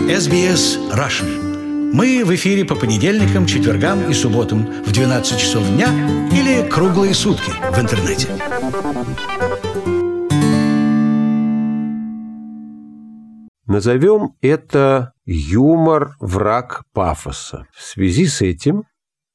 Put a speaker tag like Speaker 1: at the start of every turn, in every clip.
Speaker 1: SBS Russian. Мы в эфире по понедельникам, четвергам и субботам в 12 часов дня или круглые сутки в интернете.
Speaker 2: Назовем это юмор «Враг пафоса». В связи с этим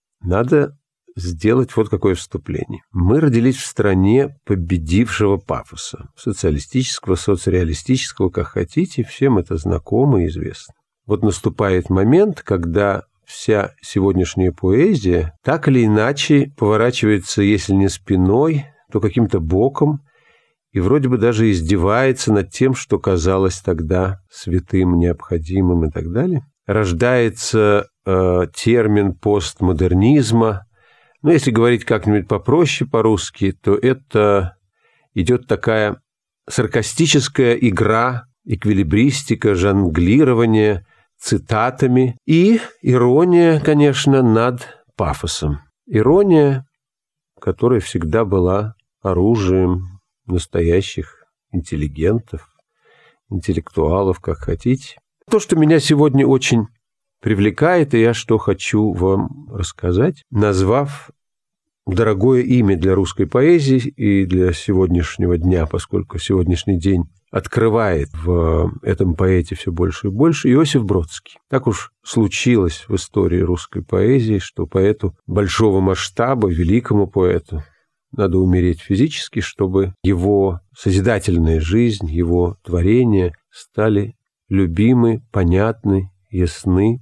Speaker 2: надо сделать вот какое вступление. Мы родились в стране победившего пафоса. Социалистического, соцреалистического, как хотите. Всем это знакомо и известно. Вот наступает момент, когда вся сегодняшняя поэзия так или иначе поворачивается, если не спиной, то каким-то боком, и вроде бы даже издевается над тем, что казалось тогда святым, необходимым и так далее. Рождается термин постмодернизма. Но если говорить как-нибудь попроще по-русски, то это идет такая саркастическая игра, эквилибристика, жонглирование цитатами и ирония, конечно, над пафосом. Ирония, которая всегда была оружием настоящих интеллигентов, интеллектуалов, как хотите. То, что меня сегодня очень привлекает, и я что хочу вам рассказать, назвав дорогое имя для русской поэзии и для сегодняшнего дня, поскольку сегодняшний день открывает в этом поэте все больше и больше, Иосиф Бродский. Так уж случилось в истории русской поэзии, что поэту большого масштаба, великому поэту, надо умереть физически, чтобы его созидательная жизнь, его творения стали любимы, понятны, ясны.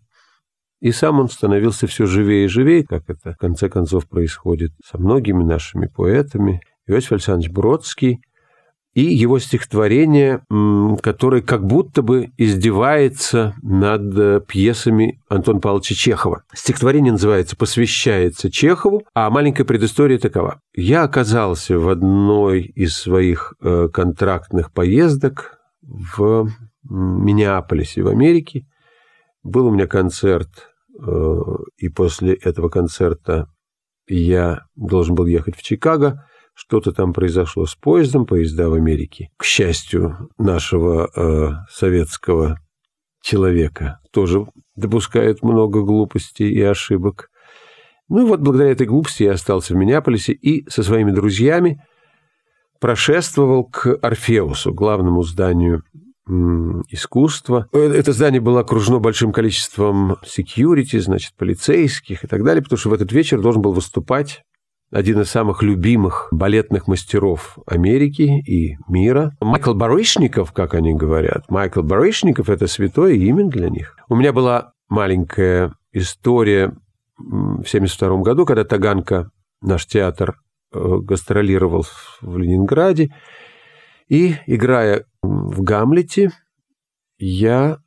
Speaker 2: И сам он становился все живее и живее, как это в конце концов происходит со многими нашими поэтами. Иосиф Александрович Бродский и его стихотворение, которое как будто бы издевается над пьесами Антона Павловича Чехова. Стихотворение называется «Посвящается Чехову», а маленькая предыстория такова. Я оказался в одной из своих контрактных поездок в Миннеаполисе в Америке. Был у меня концерт, и после этого концерта я должен был ехать в Чикаго. Что-то там произошло с поездом, поезда в Америке. К счастью, нашего советского человека тоже допускают много глупостей и ошибок. Ну и вот благодаря этой глупости я остался в Миннеаполисе и со своими друзьями прошествовал к Орфеусу, главному зданию искусства. Это здание было окружено большим количеством security, значит, полицейских и так далее, потому что в этот вечер должен был выступать один из самых любимых балетных мастеров Америки и мира. Майкл Барышников, как они говорят. Майкл Барышников – это святое имя для них. У меня была маленькая история в 1972 году, когда Таганка, наш театр, гастролировал в Ленинграде. И, играя в «Гамлете», играл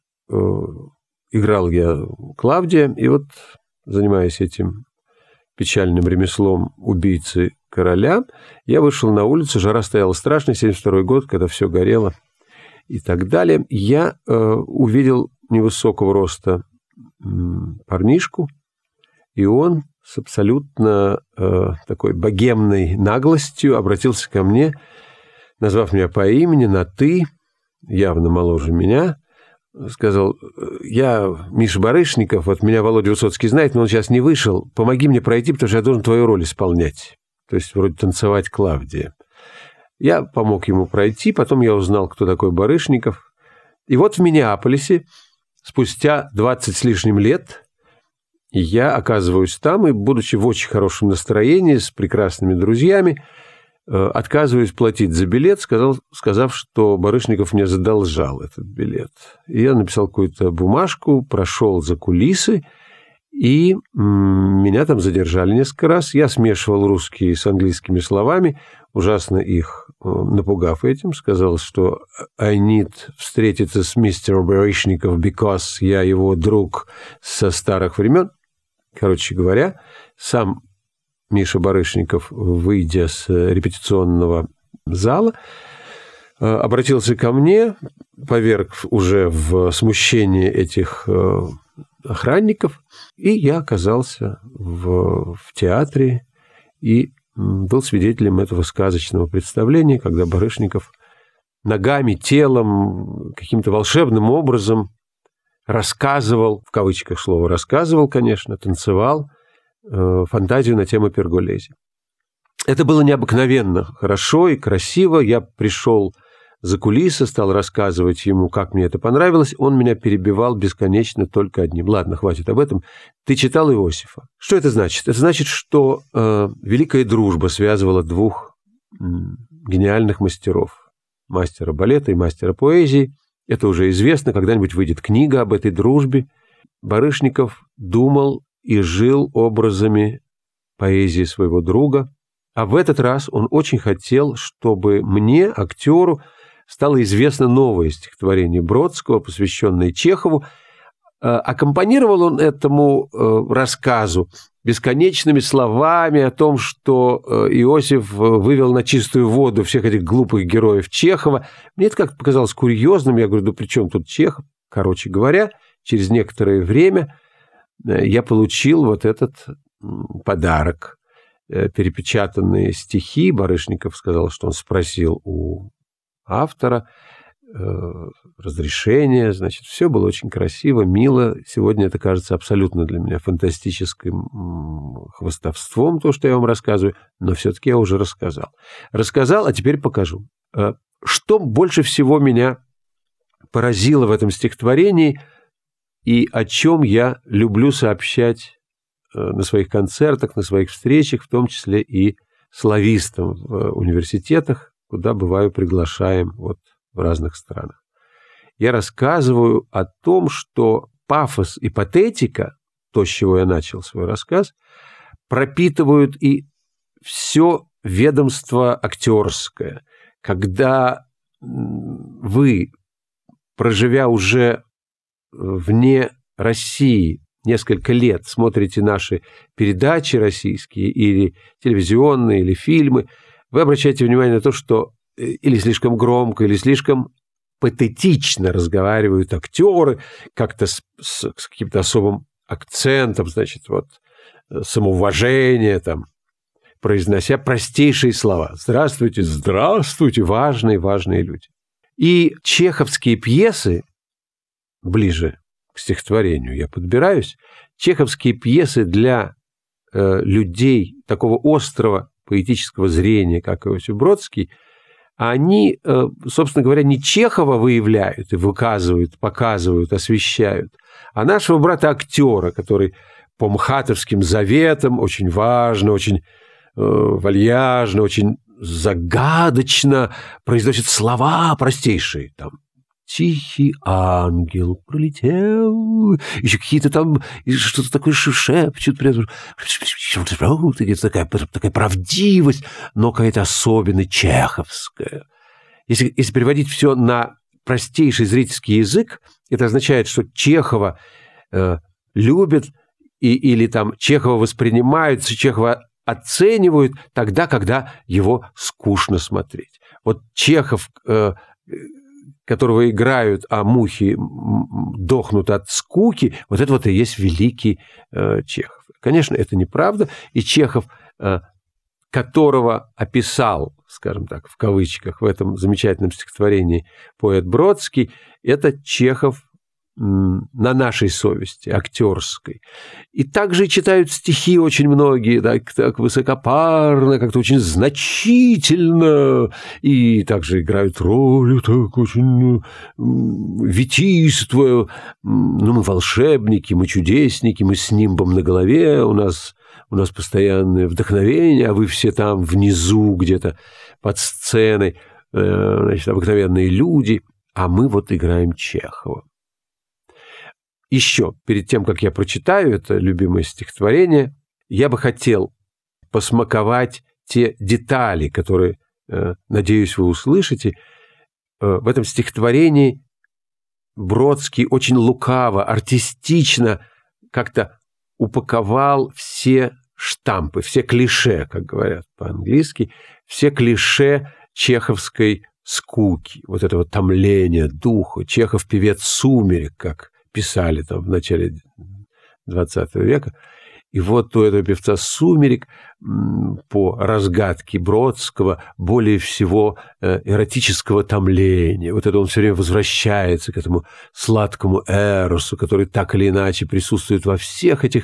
Speaker 2: Клавдия, и вот, занимаясь этим печальным ремеслом убийцы короля, я вышел на улицу, жара стояла страшная, 1972 год, когда все горело и так далее. Я увидел невысокого роста парнишку, и он с абсолютно такой богемной наглостью обратился ко мне, назвав меня по имени, на «ты», явно моложе меня, сказал: я Миша Барышников, вот меня Володя Высоцкий знает, но он сейчас не вышел, помоги мне пройти, потому что я должен твою роль исполнять. То есть вроде танцевать Клавдия. Я помог ему пройти, потом я узнал, кто такой Барышников. И вот в Миннеаполисе, спустя 20 с лишним лет, я оказываюсь там, и, будучи в очень хорошем настроении, с прекрасными друзьями, отказываюсь платить за билет, сказав, что Барышников мне задолжал этот билет. И я написал какую-то бумажку, прошел за кулисы, и меня там задержали несколько раз. Я смешивал русские с английскими словами, ужасно их напугав этим. Сказал, что I need встретиться с мистером Барышников, because я его друг со старых времен. Короче говоря, сам Миша Барышников, выйдя с репетиционного зала, обратился ко мне, поверг уже в смущение этих охранников, и я оказался в театре и был свидетелем этого сказочного представления, когда Барышников ногами, телом, каким-то волшебным образом рассказывал, в кавычках слово «рассказывал», конечно, танцевал фантазию на тему Перголези. Это было необыкновенно хорошо и красиво. Я пришел за кулисы, стал рассказывать ему, как мне это понравилось. Он меня перебивал бесконечно только одним. Ладно, хватит об этом. Ты читал Иосифа. Что это значит? Это значит, что великая дружба связывала двух гениальных мастеров. Мастера балета и мастера поэзии. Это уже известно. Когда-нибудь выйдет книга об этой дружбе. Барышников думал и жил образами поэзии своего друга. А в этот раз он очень хотел, чтобы мне, актеру, стало известно новое стихотворение Бродского, посвященное Чехову. Аккомпанировал он этому рассказу бесконечными словами о том, что Иосиф вывел на чистую воду всех этих глупых героев Чехова. Мне это как-то показалось курьезным. Я говорю, да при чем тут Чехов? Короче говоря, через некоторое время я получил вот этот подарок. Перепечатанные стихи. Барышников сказал, что он спросил у автора разрешение. Значит, все было очень красиво, мило. Сегодня это кажется абсолютно для меня фантастическим хвастовством, то, что я вам рассказываю, но все-таки я уже рассказал. Рассказал, а теперь покажу. Что больше всего меня поразило в этом стихотворении и о чем я люблю сообщать на своих концертах, на своих встречах, в том числе и славистам в университетах, куда бываю приглашаем вот в разных странах. Я рассказываю о том, что пафос и патетика, то, с чего я начал свой рассказ, пропитывают и все ведомство актерское. Когда вы, проживя уже вне России несколько лет, смотрите наши передачи российские, или телевизионные, или фильмы, вы обращаете внимание на то, что или слишком громко, или слишком патетично разговаривают актеры, как-то с каким-то особым акцентом, значит, вот самоуважение, там, произнося простейшие слова. Здравствуйте, здравствуйте, важные люди. И чеховские пьесы, ближе к стихотворению я подбираюсь, чеховские пьесы для людей такого острого поэтического зрения, как Иосиф Бродский, они, собственно говоря, не Чехова выявляют и выказывают, показывают, освещают, а нашего брата-актера, который по мхатовским заветам очень важно, очень вальяжно, очень загадочно произносит слова простейшие. Там «Тихий ангел пролетел», еще какие-то там, что-то такое шепчут, такая правдивость, но какая-то особенно чеховская. Если переводить все на простейший зрительский язык, это означает, что Чехова любят или там Чехова воспринимают, Чехова оценивают тогда, когда его скучно смотреть. Вот Чехов, которого играют, а мухи дохнут от скуки, вот это вот и есть великий Чехов. Конечно, это неправда, и Чехов, которого описал, скажем так, в кавычках, в этом замечательном стихотворении поэт Бродский, это Чехов на нашей совести, актерской. И также читают стихи очень многие, так высокопарно, как-то очень значительно, и также играют роли так очень витийствуя. Ну, мы волшебники, мы чудесники, мы с нимбом на голове, у нас постоянное вдохновение, а вы все там внизу где-то под сценой, значит, обыкновенные люди, а мы вот играем Чехова. Еще, перед тем, как я прочитаю это любимое стихотворение, я бы хотел посмаковать те детали, которые, надеюсь, вы услышите. В этом стихотворении Бродский очень лукаво, артистично как-то упаковал все штампы, все клише, как говорят по-английски, все клише чеховской скуки, вот этого томления духа. Чехов – певец сумерек, как писали там в начале XX века. И вот у этого певца «Сумерек» по разгадке Бродского более всего эротического томления. Вот это он все время возвращается к этому сладкому эросу, который так или иначе присутствует во всех этих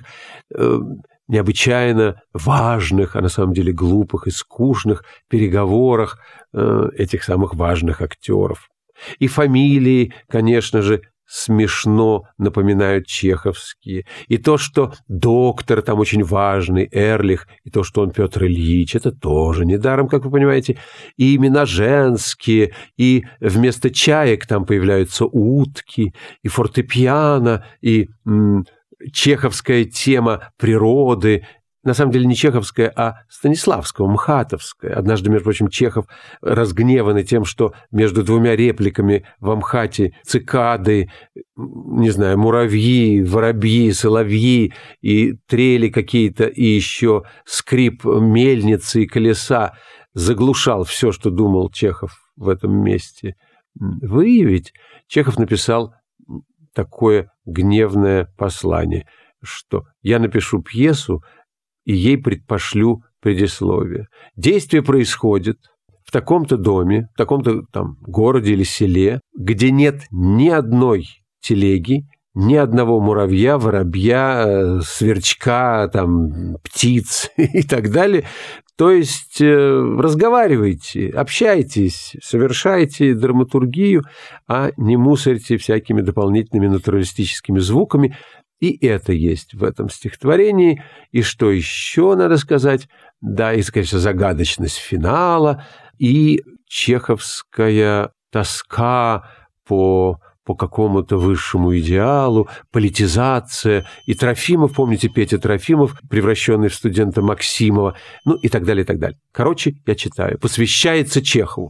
Speaker 2: необычайно важных, а на самом деле глупых и скучных переговорах этих самых важных актеров. И фамилии, конечно же, смешно напоминают чеховские. И то, что доктор там очень важный, Эрлих, и то, что он Петр Ильич, это тоже недаром, как вы понимаете. И имена женские, и вместо чаек там появляются утки, и фортепиано, и чеховская тема природы. На самом деле не чеховская, а Станиславского, мхатовская. Однажды, между прочим, Чехов, разгневанный тем, что между двумя репликами в Амхате цикады, не знаю, муравьи, воробьи, соловьи и трели какие-то, и еще скрип мельницы и колеса, заглушал все, что думал Чехов в этом месте выявить. Чехов написал такое гневное послание, что «я напишу пьесу, и ей предпошлю предисловие. Действие происходит в таком-то доме, в таком-то там городе или селе, где нет ни одной телеги, ни одного муравья, воробья, сверчка, там, птиц и так далее. То есть разговаривайте, общайтесь, совершайте драматургию, а не мусорьте всякими дополнительными натуралистическими звуками. И это есть в этом стихотворении. И что еще надо сказать? Да, и, конечно, загадочность финала, и чеховская тоска по какому-то высшему идеалу, политизация. И Трофимов, помните, Петя Трофимов, превращенный в студента Максимова, ну и так далее, и так далее. Короче, я читаю. Посвящается Чехову.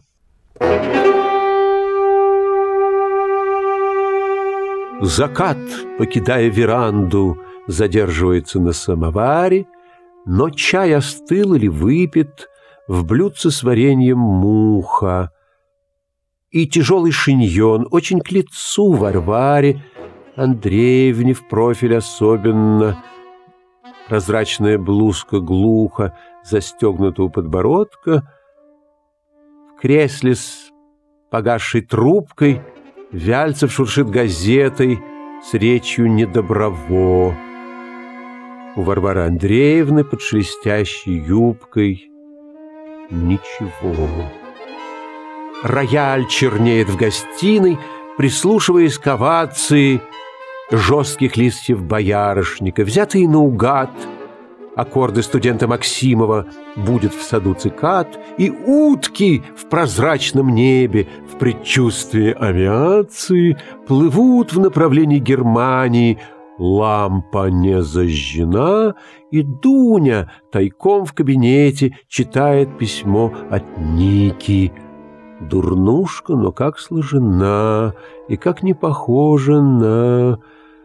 Speaker 2: Закат, покидая веранду, задерживается на самоваре, но чай остыл или выпит, в блюдце с вареньем муха. И тяжелый шиньон очень к лицу Варваре, Андреевне в профиль особенно. Прозрачная блузка глухо застегнута у подбородка. В кресле с погасшей трубкой Вяльцев шуршит газетой с речью недоброво. У Варвары Андреевны под шелестящей юбкой ничего. Рояль чернеет в гостиной, прислушиваясь к овации жестких листьев боярышника, взятые наугад. Аккорды студента Максимова будет в саду цикад, и утки в прозрачном небе в предчувствии авиации плывут в направлении Германии. Лампа не зажжена, и Дуня тайком в кабинете читает письмо от Ники. Дурнушка, но как сложена, и как не похожа на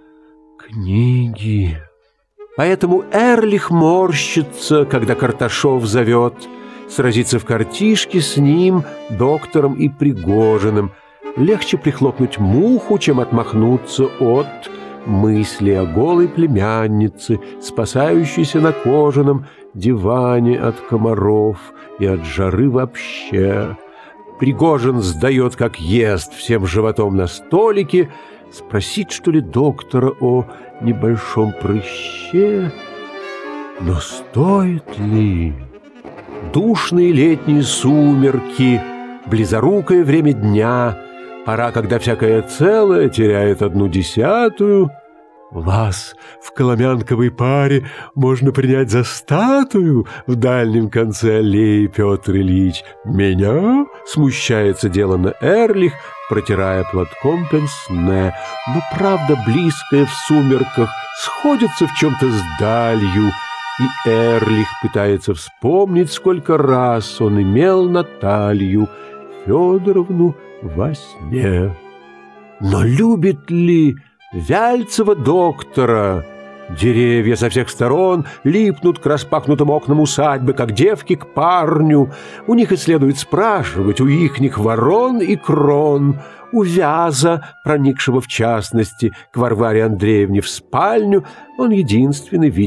Speaker 2: книги. Поэтому Эрлих морщится, когда Карташов зовет сразиться в картишке с ним, доктором и Пригожиным. Легче прихлопнуть муху, чем отмахнуться от мысли о голой племяннице, спасающейся на кожаном диване от комаров и от жары вообще. Пригожин сдает, как ест, всем животом на столике, спросить, что ли, доктора о небольшом прыще. Но стоит ли? Душные летние сумерки, близорукое время дня, пора, когда всякое целое теряет 1/10. Вас в коломянковой паре можно принять за статую в дальнем конце аллеи, Петр Ильич. Меня смущается делано Эрлих, протирая платком пенсне, но правда близкая в сумерках сходится в чем-то с далью, и Эрлих пытается вспомнить, сколько раз он имел Наталью Федоровну во сне. Но любит ли Вяльцева доктора? Деревья со всех сторон липнут к распахнутым окнам усадьбы, как девки к парню. У них и следует спрашивать, у ихних ворон и крон, у Вяза, проникшего в частности к Варваре Андреевне в спальню, он единственный видит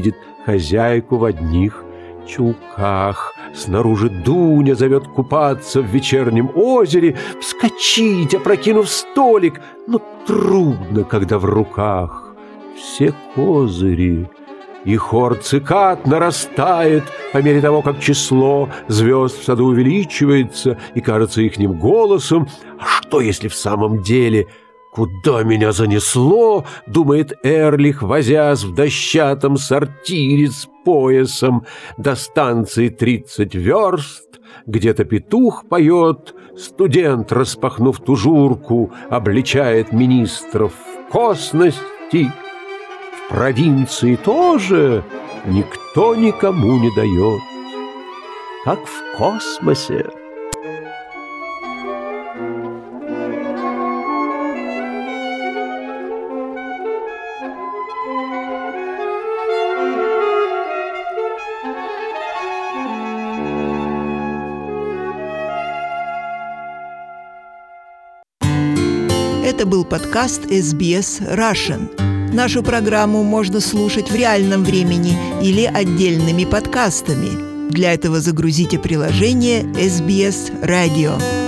Speaker 2: хозяйку в одних чулках. Снаружи Дуня зовет купаться в вечернем озере, вскочить, опрокинув столик. Но трудно, когда в руках все козыри. И хор цикад нарастает по мере того, как число звезд в саду увеличивается и кажется ихним голосом. А что, если в самом деле... «Куда меня занесло?» — думает Эрлих, возясь в дощатом сортире с поясом. До станции 30 верст, где-то петух поет, студент, распахнув тужурку, обличает министров в косности. В провинции тоже никто никому не дает, как в космосе.
Speaker 3: Это был подкаст SBS Russian. Нашу программу можно слушать в реальном времени или отдельными подкастами. Для этого загрузите приложение SBS Radio.